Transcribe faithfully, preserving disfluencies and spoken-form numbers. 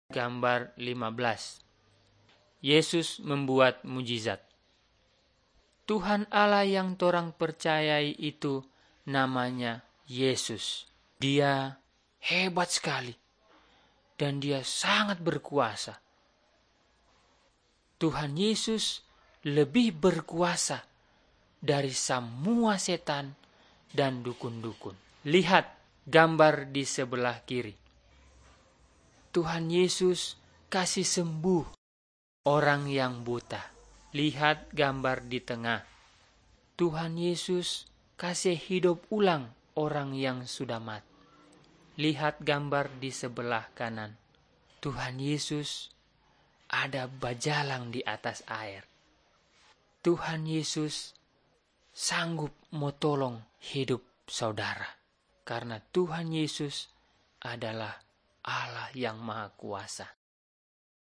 Gambar lima belas. Yesus membuat mujizat. Tuhan Allah yang torang percayai itu namanya Yesus. Dia hebat sekali dan dia sangat berkuasa. Tuhan Yesus lebih berkuasa dari semua setan dan dukun-dukun. Lihat gambar di sebelah kiri. Tuhan Yesus kasih sembuh orang yang buta. Lihat gambar di tengah. Tuhan Yesus kasih hidup ulang orang yang sudah mati. Lihat gambar di sebelah kanan. Tuhan Yesus ada berjalan di atas air. Tuhan Yesus sanggup mau tolong hidup saudara. Karena Tuhan Yesus adalah Allah yang Maha Kuasa.